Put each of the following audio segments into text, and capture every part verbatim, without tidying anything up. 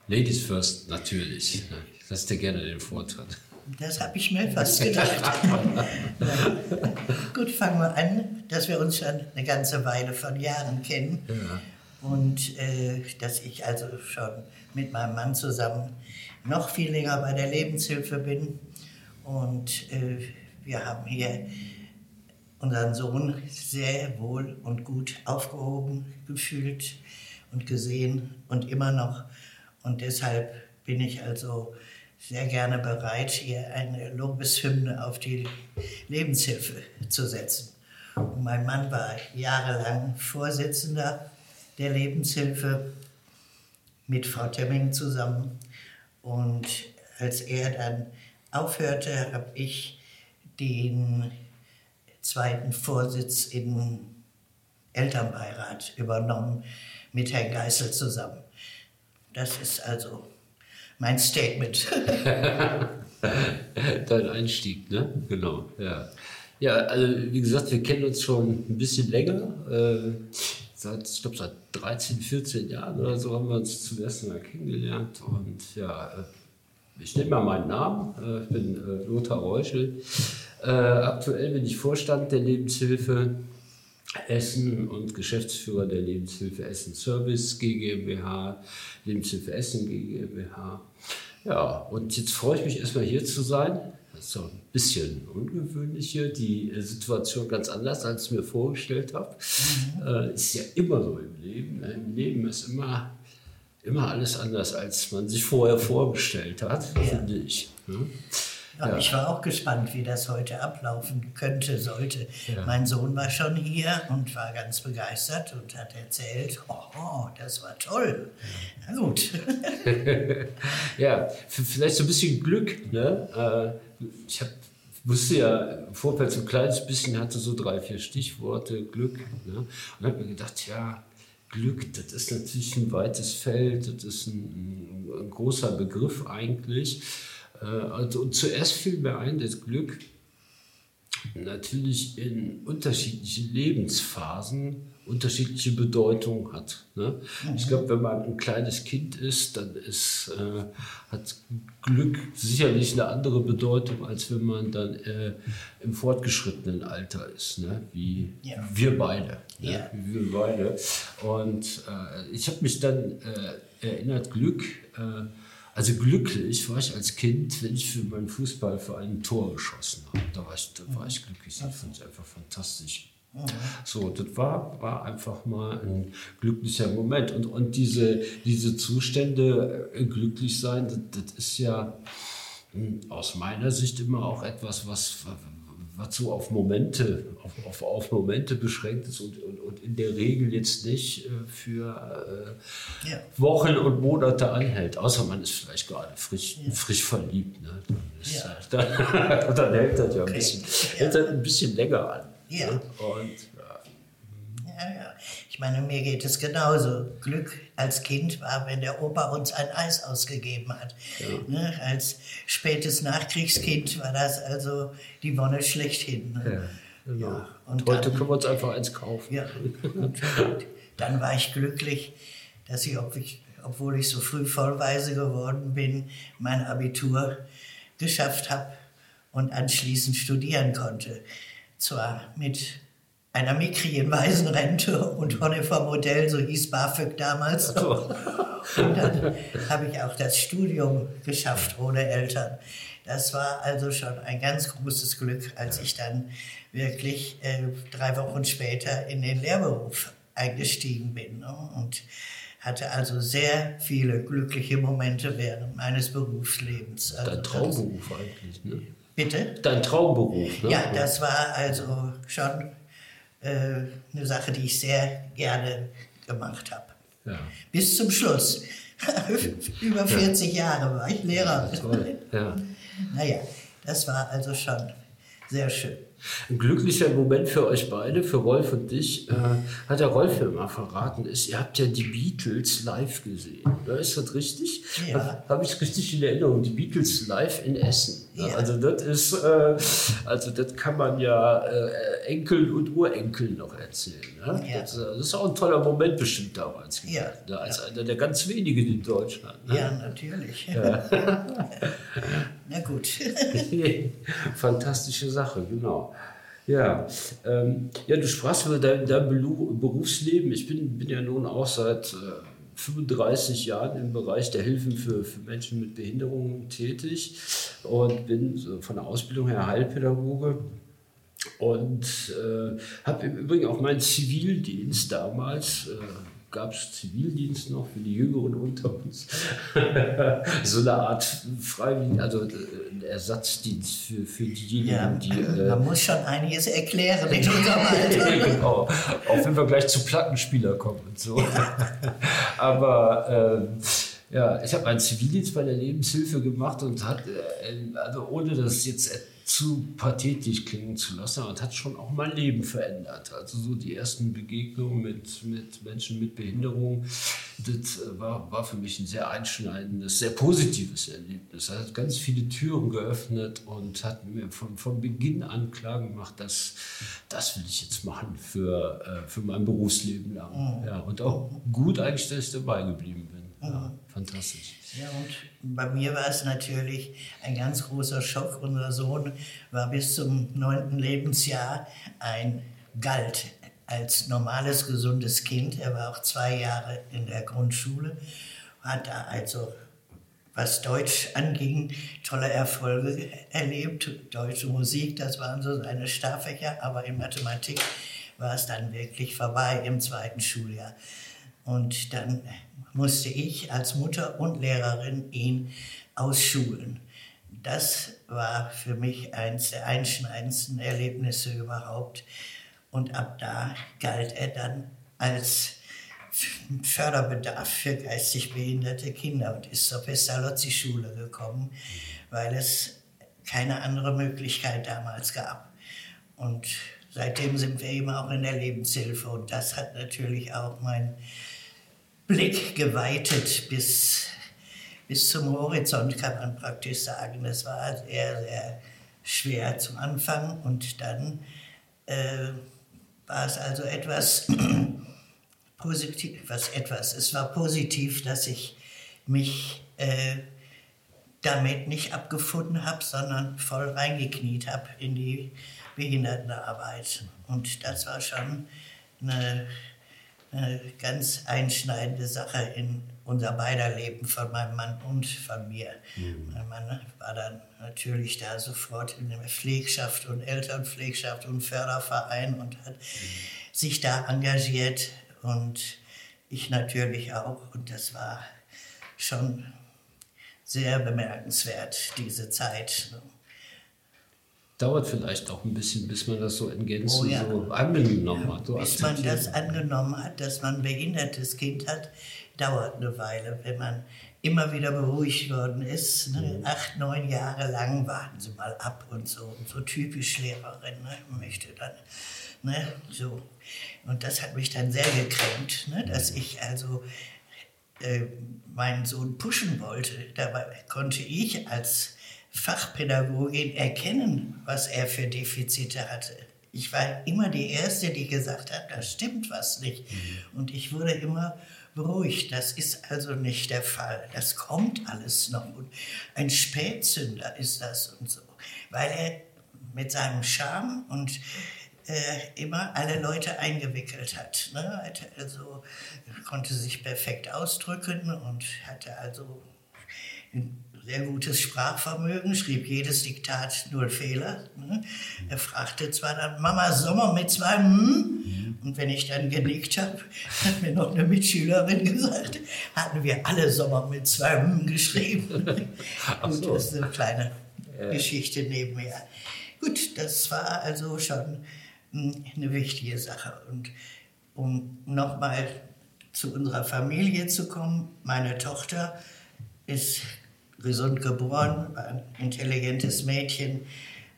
Ladies first, natürlich. Lass dir gerne den Vortritt. Das habe ich mir fast gedacht. Gut, fangen wir an, dass wir uns schon eine ganze Weile von Jahren kennen. Ja. Und äh, dass ich also schon mit meinem Mann zusammen noch viel länger bei der Lebenshilfe bin. Und äh, wir haben hier unseren Sohn sehr wohl und gut aufgehoben gefühlt und gesehen und immer noch. Und deshalb bin ich also sehr gerne bereit, hier eine Lobeshymne auf die Lebenshilfe zu setzen. Und mein Mann war jahrelang Vorsitzender der Lebenshilfe mit Frau Temming zusammen. Und als er dann aufhörte, habe ich den zweiten Vorsitz im Elternbeirat übernommen mit Herrn Geißel zusammen. Das ist also mein Statement. Dein Einstieg, ne? Genau, ja. Ja, also wie gesagt, wir kennen uns schon ein bisschen länger. Äh, seit, ich glaube, seit dreizehn, vierzehn Jahren oder so haben wir uns zum ersten Mal kennengelernt. Und ja, ich nenne mal meinen Namen. Äh, ich bin äh, Lothar Reuschel. Äh, aktuell bin ich Vorstand der Lebenshilfe Essen und Geschäftsführer der Lebenshilfe Essen Service GmbH, Lebenshilfe Essen GmbH. Ja, und jetzt freue ich mich erstmal hier zu sein. Das ist so ein bisschen ungewöhnlich hier, die Situation ganz anders, als ich mir vorgestellt habe. Mhm. Äh, ist ja immer so im Leben. Im Leben ist immer, immer alles anders, als man sich vorher vorgestellt hat, ja. Finde ich. Hm? Ja, ja. Ich war auch gespannt, wie das heute ablaufen könnte, sollte. Ja. Mein Sohn war schon hier und war ganz begeistert und hat erzählt, oh, oh das war toll. Na gut. Ja, vielleicht so ein bisschen Glück. Ne? Ich hab, wusste ja im Vorfeld so ein kleines bisschen, hatte so drei, vier Stichworte, Glück. Ne? Und habe mir gedacht, ja, Glück, das ist natürlich ein weites Feld, das ist ein, ein großer Begriff eigentlich. Also, und zuerst fiel mir ein, dass Glück natürlich in unterschiedlichen Lebensphasen unterschiedliche Bedeutung hat. Ne? Mhm. Ich glaube, wenn man ein kleines Kind ist, dann ist, äh, hat Glück sicherlich eine andere Bedeutung, als wenn man dann äh, im fortgeschrittenen Alter ist, ne? Wie ja. wir beide. Ne? Ja. Wie wir beide. Und äh, ich habe mich dann äh, erinnert, Glück, äh, Also glücklich war ich als Kind, wenn ich für meinen Fußballverein ein Tor geschossen habe. Da war ich, da war ich glücklich. Das fand ich einfach fantastisch. So, das war, war einfach mal ein glücklicher Moment. Und, und diese, diese Zustände, äh, glücklich sein, das, das ist ja mh, aus meiner Sicht immer auch etwas, was, was so auf Momente, auf, auf, auf Momente beschränkt ist und, und, und in der Regel jetzt nicht äh, für äh, ja. Wochen und Monate anhält, außer man ist vielleicht gerade frisch, ja. frisch verliebt. Ne? Dann, ist, ja. dann, dann hält das ja ein bisschen, ja. hält das ein bisschen länger an. Ja. Ne? Und, ja. Ja, ja. Ich meine, mir geht es genauso. Glück als Kind war, wenn der Opa uns ein Eis ausgegeben hat. Ja. Ne? Als spätes Nachkriegskind war das also die Wonne schlechthin. Ne? Ja, genau. Ja, und heute dann, können wir uns einfach eins kaufen. Ja, und dann war ich glücklich, dass ich, ob ich, obwohl ich so früh vollweise geworden bin, mein Abitur geschafft habe und anschließend studieren konnte. Zwar mit einer mickrigen Waisenrente und Honecker-Modell, so hieß BAföG damals. Und dann habe ich auch das Studium geschafft ohne Eltern. Das war also schon ein ganz großes Glück, als ich dann wirklich äh, drei Wochen später in den Lehrberuf eingestiegen bin. Ne? Und hatte also sehr viele glückliche Momente während meines Berufslebens. Also Dein Traumberuf das, eigentlich, ne? Bitte? Dein Traumberuf, ne? Ja, das war also schon äh, eine Sache, die ich sehr gerne gemacht habe. Ja. Bis zum Schluss. Über vierzig ja. Jahre war ich Lehrer. Ja, toll. Ja. Naja, das war also schon sehr schön. Ein glücklicher Moment für euch beide, für Rolf und dich, äh, hat der Rolf ja mal verraten, ist, ihr habt ja die Beatles live gesehen. Oder? Ist das richtig? Ja. Habe hab ich richtig in Erinnerung, die Beatles live in Essen. Ja. Also das ist, äh, also das kann man ja äh, Enkeln und Urenkeln noch erzählen. Ne? Ja. Das, das ist auch ein toller Moment bestimmt damals. Ja. Ne? Als einer der ganz wenigen in Deutschland. Ne? Ja, natürlich. Ja. Na gut. Fantastische Sache, genau. Ja, ähm, ja, du sprachst über dein, dein Berufsleben. Ich bin, bin ja nun auch seit äh, fünfunddreißig Jahren im Bereich der Hilfen für, für Menschen mit Behinderungen tätig und bin so von der Ausbildung her Heilpädagoge. Und äh, habe im Übrigen auch meinen Zivildienst damals, äh, gab es Zivildienst noch für die Jüngeren unter uns, so eine Art Freiwilligen, also äh, ein Ersatzdienst für, für diejenigen, Ja, die... Äh, man muss schon einiges erklären in unserem Alter. Genau, auch wenn wir gleich zu Plattenspieler kommen und so. Aber... Äh, ja, ich habe meinen Zivildienst bei der Lebenshilfe gemacht und hat, äh, also ohne das jetzt zu pathetisch klingen zu lassen, aber es hat schon auch mein Leben verändert. Also so die ersten Begegnungen mit, mit Menschen mit Behinderung, das war, war für mich ein sehr einschneidendes, sehr positives Erlebnis. Das hat ganz viele Türen geöffnet und hat mir von, von Beginn an klar gemacht, dass das will ich jetzt machen für, für mein Berufsleben lang. Mhm. Ja, und auch gut eigentlich, dass ich dabei geblieben bin. Ja, fantastisch. Ja, und bei mir war es natürlich ein ganz großer Schock. Unser Sohn war bis zum neunten Lebensjahr ein, galt als normales, gesundes Kind. Er war auch zwei Jahre in der Grundschule, hat da also, was Deutsch anging, tolle Erfolge erlebt. Deutsche Musik, das waren so seine Starrfächer, aber in Mathematik war es dann wirklich vorbei im zweiten Schuljahr. Und dann musste ich als Mutter und Lehrerin ihn ausschulen. Das war für mich eines der einschneidendsten Erlebnisse überhaupt. Und ab da galt er dann als Förderbedarf für geistig behinderte Kinder und ist zur Pestalozzi-Schule gekommen, weil es keine andere Möglichkeit damals gab. Und seitdem sind wir eben auch in der Lebenshilfe. Und das hat natürlich auch mein Blick geweitet bis, bis zum Horizont, kann man praktisch sagen. Das war sehr, sehr schwer zum Anfang und dann äh, war es also etwas positiv, was etwas, es war positiv, dass ich mich äh, damit nicht abgefunden habe, sondern voll reingekniet habe in die Behindertenarbeit. Und das war schon eine eine ganz einschneidende Sache in unser beider Leben, von meinem Mann und von mir. Mhm. Mein Mann war dann natürlich da sofort in der Pflegschaft und Elternpflegschaft und Förderverein und hat mhm. sich da engagiert und ich natürlich auch. Und das war schon sehr bemerkenswert, diese Zeit. Dauert vielleicht auch ein bisschen, bis man das so in Gänze oh ja. so angenommen hat. So bis man das angenommen hat, dass man ein behindertes Kind hat, dauert eine Weile. Wenn man immer wieder beruhigt worden ist, ne? mhm. acht, neun Jahre lang, warten Sie mal ab und so. Und so typisch Lehrerin, ne? möchte dann, ne? so. Und das hat mich dann sehr gekränkt, ne? dass ich also äh, meinen Sohn pushen wollte. Dabei konnte ich als Fachpädagogin erkennen, was er für Defizite hatte. Ich war immer die Erste, die gesagt hat, da stimmt was nicht. Mhm. Und ich wurde immer beruhigt. Das ist also nicht der Fall. Das kommt alles noch. Und ein Spätzünder ist das und so. Weil er mit seinem Charme und äh, immer alle Leute eingewickelt hat. Ne? Also, er konnte sich perfekt ausdrücken und hatte also ein sehr gutes Sprachvermögen, schrieb jedes Diktat null Fehler. Ne? Er fragte zwar dann, Mama, Sommer mit zwei M? Und wenn ich dann genickt habe, hat mir noch eine Mitschülerin gesagt, hatten wir alle Sommer mit zwei M geschrieben. Ach so. Gut, das ist eine kleine ja. Geschichte nebenher. Gut, das war also schon eine wichtige Sache. Und um nochmal zu unserer Familie zu kommen, meine Tochter ist gesund geboren, war ein intelligentes Mädchen,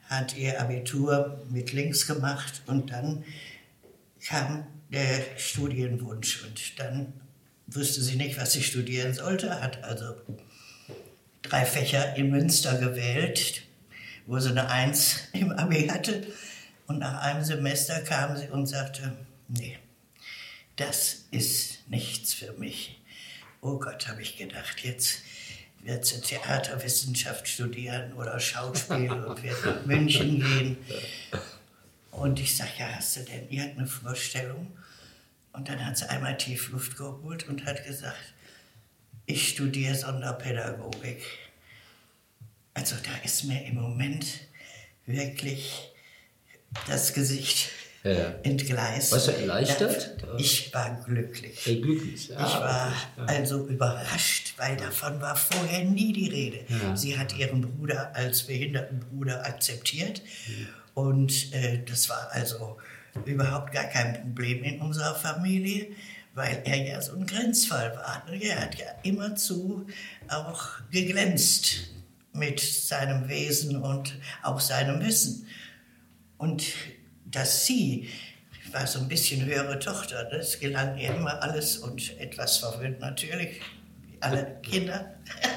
hat ihr Abitur mit links gemacht und dann kam der Studienwunsch und dann wusste sie nicht, was sie studieren sollte, hat also drei Fächer in Münster gewählt, wo sie eine Eins im Abi hatte. Und nach einem Semester kam sie und sagte, nee, das ist nichts für mich. Oh Gott, habe ich gedacht, jetzt wird sie Theaterwissenschaft studieren oder Schauspiel und wird nach München gehen. Und ich sage, ja, hast du denn irgendeine Vorstellung? Und dann hat sie einmal tief Luft geholt und hat gesagt, ich studiere Sonderpädagogik. Also da ist mir im Moment wirklich das Gesicht ja. entgleist. Warst du erleichtert? Ich war glücklich. Ja, glücklich. Ja, ich war ja. also überrascht, weil davon war vorher nie die Rede. Ja. Sie hat ihren Bruder als Behindertenbruder akzeptiert mhm. und äh, das war also überhaupt gar kein Problem in unserer Familie, weil er ja so ein Grenzfall war. Er hat ja immerzu auch geglänzt mit seinem Wesen und auch seinem Wissen. Und dass sie, ich war so ein bisschen höhere Tochter, das gelang ihr immer alles und etwas verwöhnt natürlich, wie alle Kinder.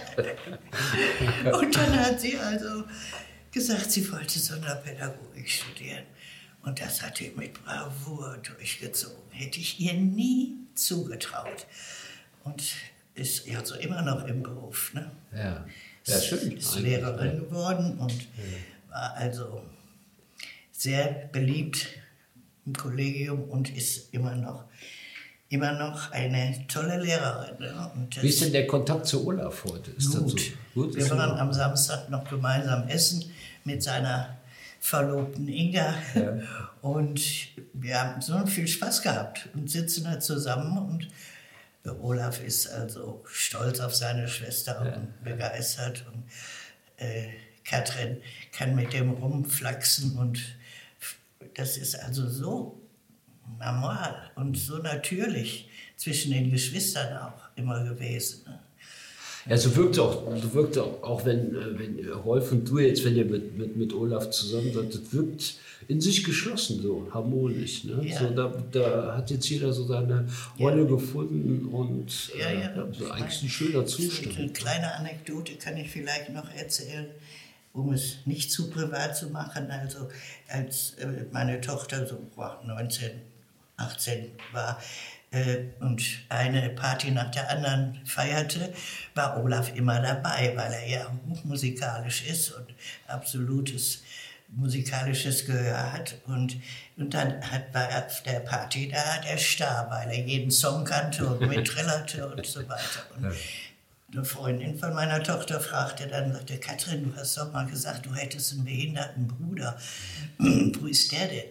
Und dann hat sie also gesagt, sie wollte Sonderpädagogik studieren. Und das hat sie mit Bravour durchgezogen. Hätte ich ihr nie zugetraut. Und ist also immer noch im Beruf. Ne? Ja. Ja, schön. Ist Lehrerin geworden und war also sehr beliebt im Kollegium und ist immer noch, immer noch eine tolle Lehrerin. Ne? Und wie ist denn der Kontakt zu Olaf heute? Ist gut. Das so? Gut. Wir waren am Samstag noch gemeinsam essen mit seiner Verlobten Inga ja. und wir haben so viel Spaß gehabt und sitzen da zusammen und Olaf ist also stolz auf seine Schwester ja. und begeistert und äh, Katrin kann mit dem rumflaxen und das ist also so normal und so natürlich zwischen den Geschwistern auch immer gewesen. Ne? Ja, so wirkt auch, so wirkt auch, auch wenn, wenn Rolf und du jetzt, wenn ihr mit, mit, mit Olaf zusammen seid, das wirkt in sich geschlossen, so harmonisch. Ne? Ja. So, da, da hat jetzt jeder so seine Rolle ja. gefunden und ja, ja. Äh, so eigentlich ein schöner Zustand. Eine kleine Anekdote kann ich vielleicht noch erzählen, um es nicht zu privat zu machen. Also als meine Tochter so neunzehn, achtzehn war, und eine Party nach der anderen feierte, war Olaf immer dabei, weil er ja hochmusikalisch ist und absolutes musikalisches Gehör hat. Und, und dann hat, war er auf der Party da der Star, weil er jeden Song kannte und mitträllerte und so weiter. Und eine Freundin von meiner Tochter fragte dann, sagte, Katrin, du hast doch mal gesagt, du hättest einen behinderten Bruder. Wo ist der denn?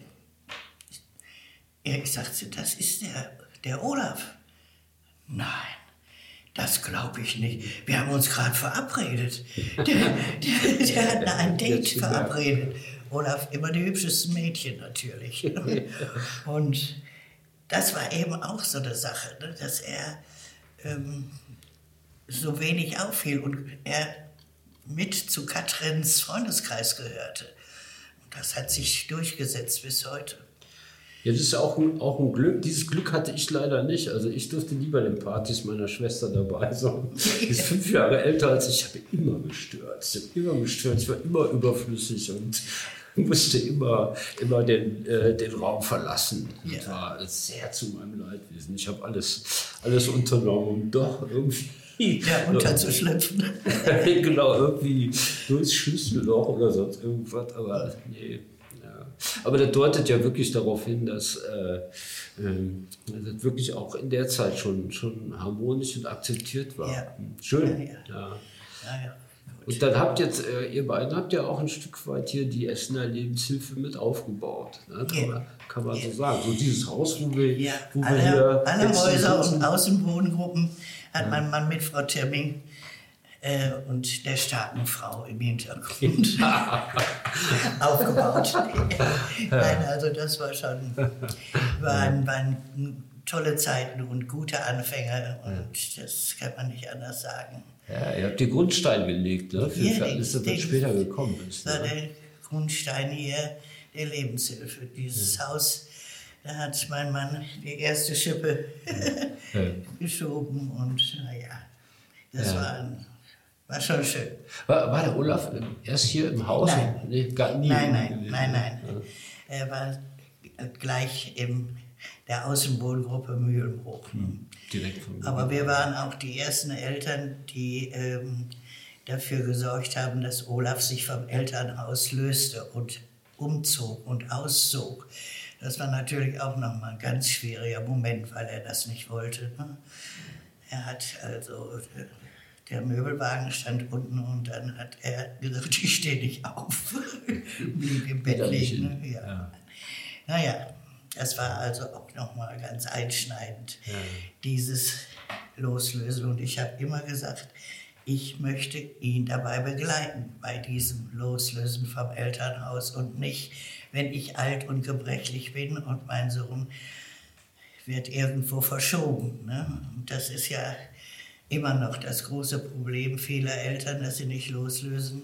Ich sagte, das ist der... Der Olaf? Nein, das glaube ich nicht. Wir haben uns gerade verabredet. Der, der, der hat ein Date verabredet. Olaf, immer die hübschesten Mädchen natürlich. Und das war eben auch so eine Sache, ne, dass er ähm, so wenig auffiel und er mit zu Katrins Freundeskreis gehörte. Und das hat sich durchgesetzt bis heute. Ja, das ist auch ein, auch ein Glück. Dieses Glück hatte ich leider nicht. Also ich durfte nie bei den Partys meiner Schwester dabei sein. Die ist fünf Jahre älter als ich. Ich habe immer gestört. Ich habe immer gestört. Ich war immer überflüssig und musste immer, immer den, äh, den Raum verlassen. Ja. Das war sehr zu meinem Leidwesen. Ich habe alles, alles unternommen, um doch irgendwie... Ja, unterzuschlüpfen. Genau, irgendwie durchs Schlüsselloch oder sonst irgendwas. Aber nee... Aber das deutet ja wirklich darauf hin, dass äh, äh, das wirklich auch in der Zeit schon, schon harmonisch und akzeptiert war. Ja. Schön. Ja, ja. Ja. Ja, ja. Und dann habt jetzt, äh, ihr beiden habt ja auch ein Stück weit hier die Essener Lebenshilfe mit aufgebaut. Ne? Kann, ja. man, kann man ja. so sagen. So dieses Haus, wo wir, ja. wo wir alle, hier... Alle Häuser und Außenwohngruppen hat ja. mein Mann mit Frau Timming Äh, und der starken Frau im Hintergrund aufgebaut. Nein, also das war schon, waren, waren tolle Zeiten und gute Anfänge und das kann man nicht anders sagen. Ja, ihr habt den Grundstein gelegt, ne, für, ja, für alles, was dann später gekommen ist. Das war ne? der Grundstein hier der Lebenshilfe. Dieses ja. Haus, da hat mein Mann die erste Schippe ja. geschoben und naja, das ja. war, ein, war schon schön. War, war der Olaf erst hier im Haus? Nein, nee, gar nie nein, nein, nein, nein. Ja. Er war gleich in der Außenwohngruppe Mühlenbruch. Hm, direkt von Aber wir waren auch die ersten Eltern, die ähm, dafür gesorgt haben, dass Olaf sich vom Elternhaus löste und umzog und auszog. Das war natürlich auch nochmal ein ganz schwieriger Moment, weil er das nicht wollte. Ne? Er hat also, der Möbelwagen stand unten und dann hat er gesagt, ich stehe nicht auf, blieb im Bett liegen. Ne? Ja. Ja. Naja, das war also auch nochmal ganz einschneidend, ja. dieses Loslösen. Und ich habe immer gesagt, ich möchte ihn dabei begleiten, bei diesem Loslösen vom Elternhaus und nicht, wenn ich alt und gebrechlich bin und mein Sohn wird irgendwo verschoben. Ne? Und das ist ja immer noch das große Problem vieler Eltern, dass sie nicht loslösen,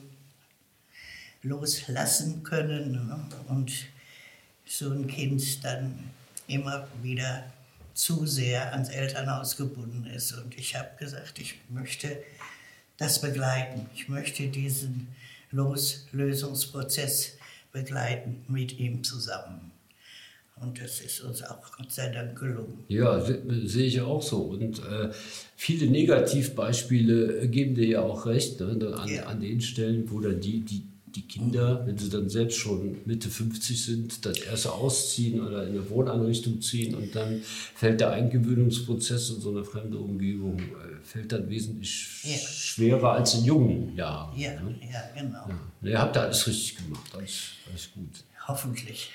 loslassen können. Ne? Und so ein Kind dann immer wieder zu sehr ans Elternhaus gebunden ist. Und ich habe gesagt, ich möchte das begleiten. Ich möchte diesen Loslösungsprozess begleiten mit ihm zusammen. Und das ist uns auch Gott sei Dank gelungen. Ja, sehe ich auch so. Und äh, viele Negativbeispiele geben dir ja auch recht, ne? an, ja. an den Stellen, wo dann die, die, die Kinder, wenn sie dann selbst schon Mitte fünfzig sind, dann erst ausziehen oder in eine Wohneinrichtung ziehen und dann fällt der Eingewöhnungsprozess in so eine fremde Umgebung, äh, fällt dann wesentlich ja. schwerer als in jungen Jahren. Ja, ne? ja genau. Ja. Ne, ihr habt da alles richtig gemacht, alles, alles gut. Hoffentlich.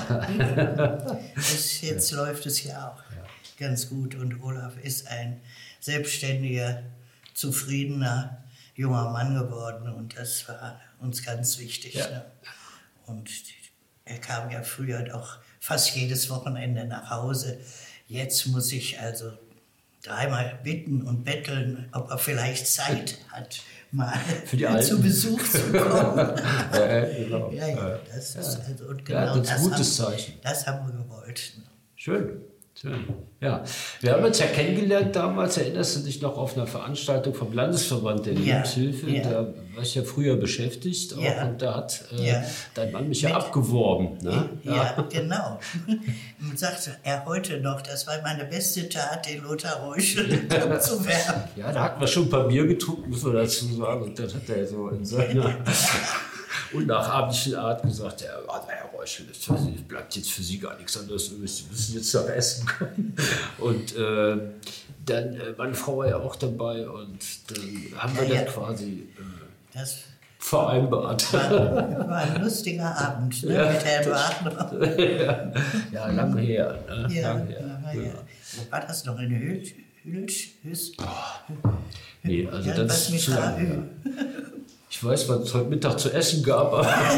es, jetzt ja. läuft es ja auch ja. ganz gut und Olaf ist ein selbstständiger, zufriedener junger Mann geworden und das war uns ganz wichtig. Ja. Ne? Und er kam ja früher doch fast jedes Wochenende nach Hause. Jetzt muss ich also dreimal bitten und betteln, ob er vielleicht Zeit hat, mal zu Besuch zu kommen. ja, genau. ja, ja, das ist also und genau ja, das, das, gutes haben, Zeichen. das haben wir gewollt. Schön. Schön. Ja, wir haben uns ja kennengelernt damals, erinnerst du dich noch, auf einer Veranstaltung vom Landesverband der ja, Lebenshilfe, ja. da war ich ja früher beschäftigt auch, ja. und da hat äh, ja. dein Mann mich ja Mit, abgeworben. Ne? Ja, ja, genau. Und sagte er heute noch, das war meine beste Tat, den Lothar Reuschel zu werben. Ja, da hatten wir schon ein paar Bier getrunken, muss man dazu sagen, und dann hat er so in seiner unnachahmlichen Art gesagt, ja, Herr Reuschel, es bleibt jetzt für Sie gar nichts anderes, wir müssen jetzt noch essen kommen. Und äh, dann, äh, meine Frau war ja auch dabei und dann haben wir ja, das ja. quasi äh, das vereinbart. War, war ein lustiger Abend, ne, ja, mit Herrn Wagner. ja, ja, lange her. Ne? Ja, lange her. Ja, ja. War das noch in Hülsch? Hülsch? Hülsch? Oh. Nee, also ja, das ist zu lange. Ich weiß, was es heute Mittag zu essen gab,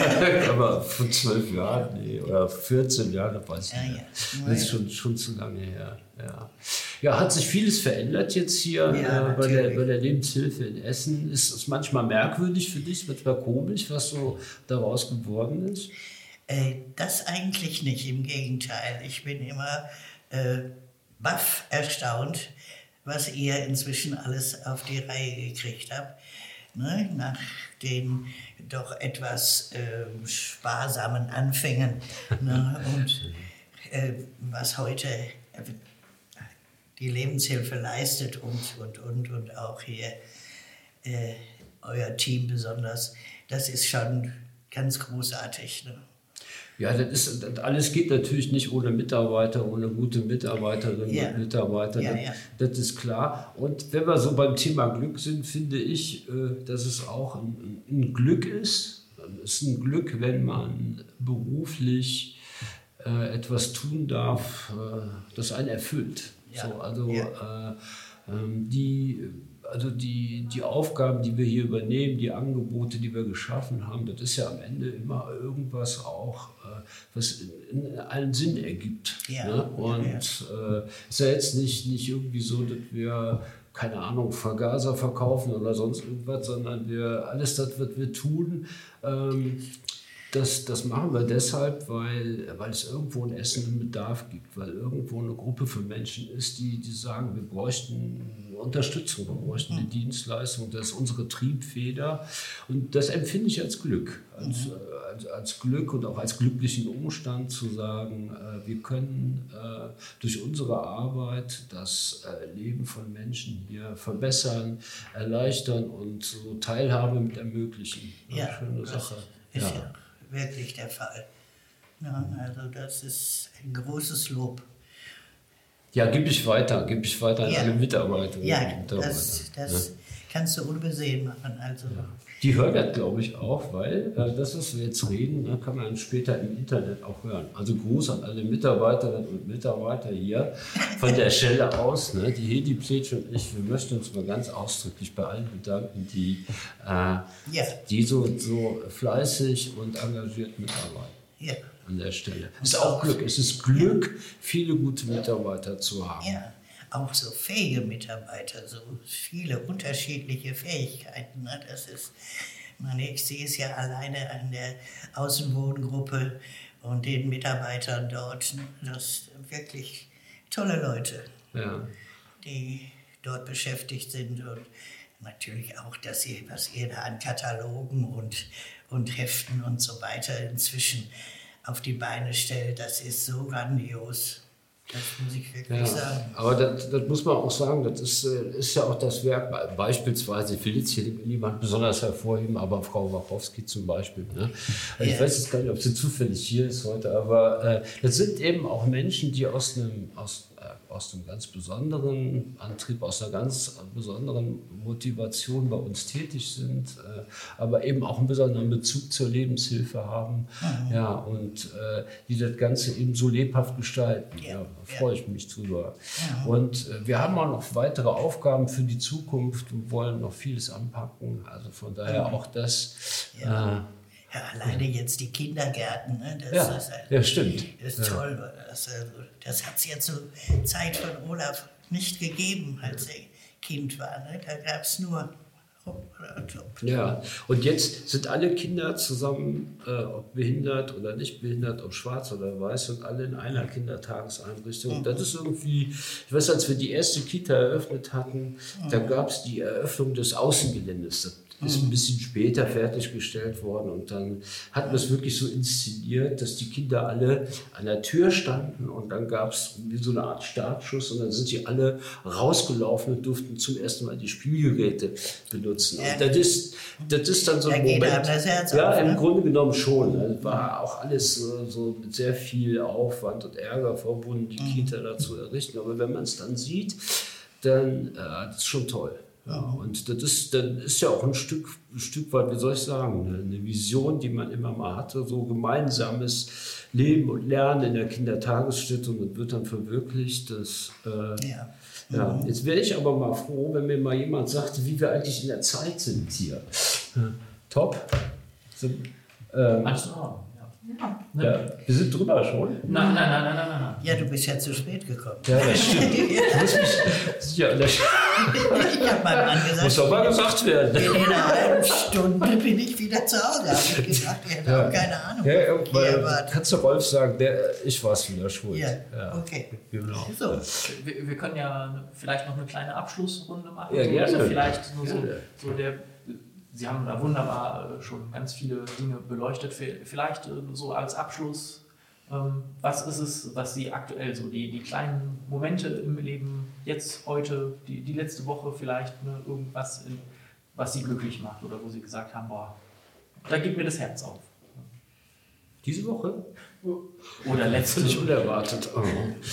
aber vor zwölf Jahren, nee, oder vierzehn Jahren, weiß ich ja, nicht. Ja. Das ist schon, schon zu lange her. Ja. Ja, hat sich vieles verändert jetzt hier ja, äh, bei, der, bei der Lebenshilfe in Essen. Ist es manchmal merkwürdig für dich, manchmal komisch, was so daraus geworden ist? Äh, das eigentlich nicht, im Gegenteil. Ich bin immer äh, baff erstaunt, was ihr inzwischen alles auf die Reihe gekriegt habt. Ne, nach den doch etwas äh, sparsamen Anfängen. Ne, und äh, was heute äh, die Lebenshilfe leistet und, und, und, und auch hier äh, euer Team besonders, das ist schon ganz großartig. Ne? Ja, das ist, das alles geht natürlich nicht ohne Mitarbeiter, ohne gute Mitarbeiterinnen ja. und Mitarbeiter, ja, das, ja. das ist klar. Und wenn wir so beim Thema Glück sind, finde ich, dass es auch ein, ein Glück ist. Es ist ein Glück, wenn man beruflich äh, etwas tun darf, äh, das einen erfüllt. Ja. So, also ja. äh, die... Also die, die Aufgaben, die wir hier übernehmen, die Angebote, die wir geschaffen haben, das ist ja am Ende immer irgendwas auch, äh, was in, in einen Sinn ergibt. Ja. Ne? Und es ja. äh, ist ja jetzt nicht, nicht irgendwie so, dass wir, keine Ahnung, Vergaser verkaufen oder sonst irgendwas, sondern wir alles das, was wir tun, ähm, Das, das machen wir deshalb, weil, weil es irgendwo einen essenden Bedarf gibt, weil irgendwo eine Gruppe von Menschen ist, die, die sagen, wir bräuchten Unterstützung, wir bräuchten eine Dienstleistung, das ist unsere Triebfeder und das empfinde ich als Glück, als, mhm. als, als Glück und auch als glücklichen Umstand zu sagen, äh, wir können äh, durch unsere Arbeit das äh, Leben von Menschen hier verbessern, erleichtern und so Teilhabe mit ermöglichen. Ja, schöne Sache. Ist ja. ja wirklich der Fall. Ja, also das ist ein großes Lob. Ja, gebe ich weiter, gebe ich weiter an ja. alle Mitarbeiter. Ja, Mitarbeiter. das, das ja. kannst du unbesehen machen. Also. Ja. Die hören das, glaube ich, auch, weil äh, das, was wir jetzt reden, ne, kann man später im Internet auch hören. Also Gruß an alle Mitarbeiterinnen und Mitarbeiter hier von der Stelle aus. Ne, die Hedi Pletsch und ich, wir möchten uns mal ganz ausdrücklich bei allen bedanken, die, äh, ja. die so, so fleißig und engagiert mitarbeiten. Ja. An der Stelle. Es ist auch Glück. Es ist Glück, viele gute Mitarbeiter zu haben. Ja, auch so fähige Mitarbeiter, so viele unterschiedliche Fähigkeiten. Ne? Das ist, meine, ich sehe es ja alleine an der Außenwohngruppe und den Mitarbeitern dort. Das sind wirklich tolle Leute, ja. die dort beschäftigt sind und natürlich auch, dass sie, was ihr da an Katalogen und, und Heften und so weiter inzwischen auf die Beine stellt, das ist so grandios. Das muss ich wirklich ja, sagen. Aber das, das muss man auch sagen, das ist, ist ja auch das Werk, beispielsweise, ich will jetzt hier niemand besonders hervorheben, aber Frau Wachowski zum Beispiel. Ne? Ich ja. weiß jetzt gar nicht, ob sie zufällig hier ist heute, aber äh, das sind eben auch Menschen, die aus einem, aus, äh, aus einem ganz besonderen Antrieb, aus einer ganz besonderen Motivation bei uns tätig sind, äh, aber eben auch einen besonderen Bezug zur Lebenshilfe haben, mhm. ja, und äh, die das Ganze eben so lebhaft gestalten. Ja. Ja. Da freue ich mich drüber. Ja. Und äh, wir haben auch noch weitere Aufgaben für die Zukunft und wollen noch vieles anpacken. Also von daher auch das. Ja, äh, ja alleine jetzt die Kindergärten. Ne? Das ja, ist, ja, stimmt. Das ist toll. Ja. Das, das hat es ja zur Zeit von Olaf nicht gegeben, als er Kind war. Ne? Da gab es nur. Ja, und jetzt sind alle Kinder zusammen, äh, ob behindert oder nicht behindert, ob schwarz oder weiß, und alle in einer Kindertageseinrichtung. Mhm. Und das ist irgendwie, ich weiß, als wir die erste Kita eröffnet hatten, mhm. da gab es die Eröffnung des Außengeländes. Das ist ein bisschen später fertiggestellt worden und dann hatten wir es wirklich so inszeniert, dass die Kinder alle an der Tür standen und dann gab es so eine Art Startschuss und dann sind sie alle rausgelaufen und durften zum ersten Mal die Spielgeräte benutzen. Ja. Und das ist, das ist dann so ein da Moment. Geht einem das Herz ja, auf, im ne? Grunde genommen schon. Es war auch alles so mit sehr viel Aufwand und Ärger verbunden, die mhm. Kita da zu errichten. Aber wenn man es dann sieht, dann äh, das ist schon toll. Ja, und das ist, dann ist ja auch ein Stück, ein Stück weit, wie soll ich sagen, eine Vision, die man immer mal hatte, so gemeinsames Leben und Lernen in der Kindertagesstätte und das wird dann verwirklicht. Das, äh, ja. Ja. Jetzt wäre ich aber mal froh, wenn mir mal jemand sagt, wie wir eigentlich in der Zeit sind hier. Ja. Top. So, ähm, Alles in Ordnung. Ja. Ja, wir sind drüber schon. Nein, nein, nein, nein, nein, nein. Ja, du bist ja zu spät gekommen. Ja, das stimmt. Ich muss mich, ja, das ich habe meinem Mann gesagt, muss doch mal gesagt werden. In einer halben Stunde bin ich wieder zu Hause. Habe ich gedacht, er hätte ja. auch keine Ahnung. Ja, ja, kannst du Rolf sagen, der, ich war es wieder schuld. Ja, ja. okay. Genau. So, wir, wir können ja vielleicht noch eine kleine Abschlussrunde machen. Ja, gerne. Also vielleicht nur so, gerne. so der... Sie haben da wunderbar schon ganz viele Dinge beleuchtet. Vielleicht so als Abschluss, was ist es, was Sie aktuell so, die, die kleinen Momente im Leben, jetzt, heute, die, die letzte Woche vielleicht, ne, irgendwas, in, was Sie glücklich macht oder wo Sie gesagt haben, boah, da geht mir das Herz auf. Diese Woche? Oder letzte. Völlig unerwartet. Oh.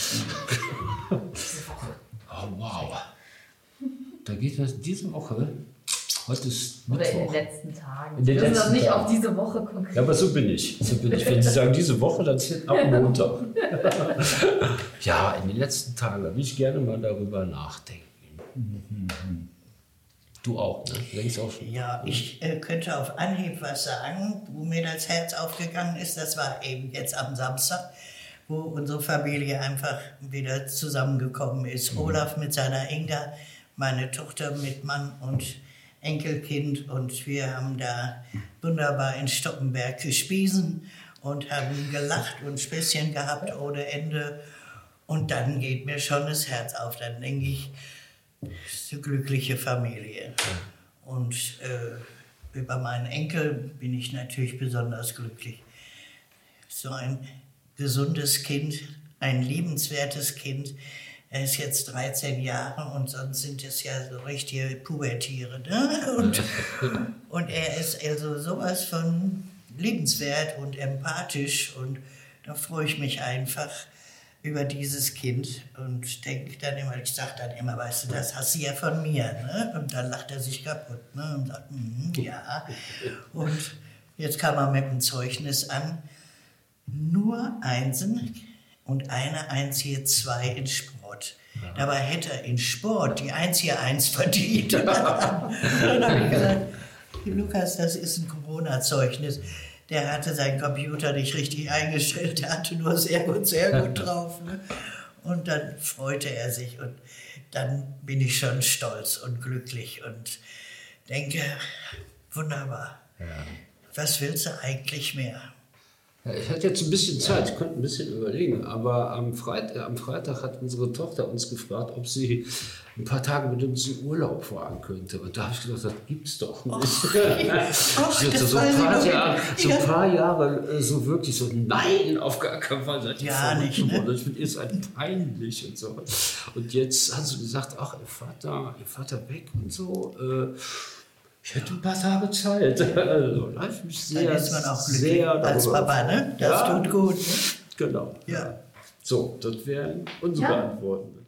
Oh, wow. Da geht was diese Woche. Heute ist Mittwoch. Oder in den letzten Tagen. In den Wir müssen letzten das nicht Tagen. auf diese Woche konkret. Ja, aber so bin ich. So bin ich. Wenn Sie sagen diese Woche, dann zählt ab Montag. Ja, in den letzten Tagen will ich gerne mal darüber nachdenken. Du auch, ne? Du denkst auch schon. Ja, ich äh, könnte auf Anhieb was sagen, wo mir das Herz aufgegangen ist. Das war eben jetzt am Samstag, wo unsere Familie einfach wieder zusammengekommen ist. Mhm. Olaf mit seiner Inga, meine Tochter mit Mann und Enkelkind und wir haben da wunderbar in Stoppenberg gespiesen und haben gelacht und Späßchen gehabt ohne Ende. Und dann geht mir schon das Herz auf. Dann denke ich, das ist eine glückliche Familie. Und äh, über meinen Enkel bin ich natürlich besonders glücklich. So ein gesundes Kind, ein liebenswertes Kind. Er ist jetzt dreizehn Jahre und sonst sind es ja so richtige Pubertiere. Ne? Und, und er ist also sowas von liebenswert und empathisch. Und da freue ich mich einfach über dieses Kind und denke dann immer, ich sage dann immer, weißt du, das hast du ja von mir. Ne? Und dann lacht er sich kaputt ne? Und sagt, mm, ja. Und jetzt kam er mit dem Zeugnis an, nur Einsen und eine einzige Zwei in Sport. Ja. Dabei hätte er in Sport die einzige Eins verdient. Dann habe ich gesagt, Lukas, das ist ein Corona-Zeugnis. Der hatte seinen Computer nicht richtig eingestellt, der hatte nur sehr gut, sehr gut drauf. Ne? Und dann freute er sich und dann bin ich schon stolz und glücklich und denke, wunderbar, ja. Was willst du eigentlich mehr? Ja, ich hatte jetzt ein bisschen Zeit, ich konnte ein bisschen überlegen, aber am Freitag, am Freitag hat unsere Tochter uns gefragt, ob sie ein paar Tage mit uns in Urlaub fahren könnte. Und da habe ich gedacht, das gibt's doch nicht. Och, och, so, so, ein paar Jahre, so ein paar Jahre so wirklich so, nein, auf gar keinen Fall seid ihr ja, nicht, ne? Ich finde, ihr seid peinlich und so. Und jetzt hat sie gesagt, ach, ihr fahrt da, ihr fahrt da weg und so. Äh, Ich hätte ein paar Tage Zeit. Also, da ich mich sehr, dann ist man auch glücklich als Papa, ne? Das ja, tut gut. Ne? Genau. Ja. So, das wären unsere ja. Antworten.